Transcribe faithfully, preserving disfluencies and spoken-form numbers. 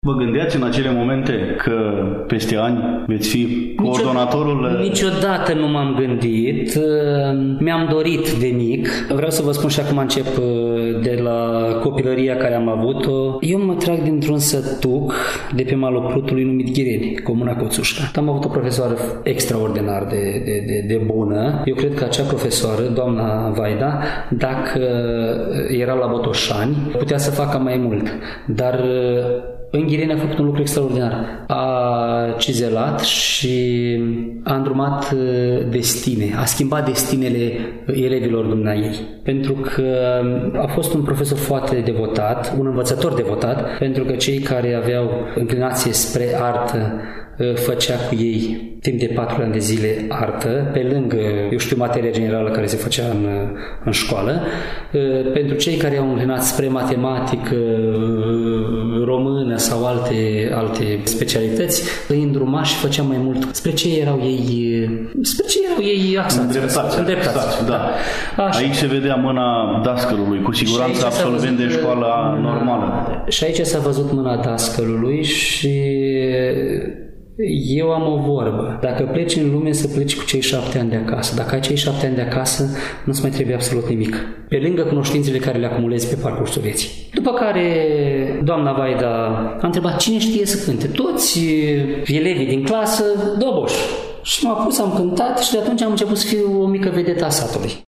Vă gândeați în acele momente că peste ani veți fi coordonatorul? Niciodată nu m-am gândit. Mi-am dorit de mic. Vreau să vă spun și acum încep de la copilăria care am avut-o. Eu mă trag dintr-un sătuc de pe malul Prutului numit Ghireni, comuna Coțușca. Am avut o profesoară extraordinar de, de, de, de bună. Eu cred că acea profesoară, doamna Vaida, dacă era la Botoșani, putea să facă mai mult. Dar în Ghireni a făcut un lucru extraordinar. A cizelat și a îndrumat destine, a schimbat destinele elevilor dumneaei. Pentru că a fost un profesor foarte devotat, un învățător devotat, pentru că cei care aveau înclinație spre artă făcea cu ei timp de patru ani de zile artă, pe lângă, eu știu, materia generală care se făcea în, în școală. Pentru cei care au înclinat spre matematică, română sau alte, alte specialități, îi îndruma și făcea mai mult spre ce erau ei, spre ce erau ei axați. Îndreptați. Îndreptați, da. Așa. Aici se vedea mâna dascălului, cu siguranță absolvent de școala normală. Și aici s-a văzut mâna dascălului și eu am o vorbă. Dacă pleci în lume, să pleci cu cei șapte ani de acasă. Dacă ai cei șapte ani de acasă, nu-ți mai trebuie absolut nimic. Pe lângă cunoștințele care le acumulezi pe parcursul vieții. După care doamna Vaida a întrebat cine știe să cânte. Toți elevii din clasă, Doboș. Și m-a pus, am cântat și de atunci am început să fiu o mică vedetă a satului.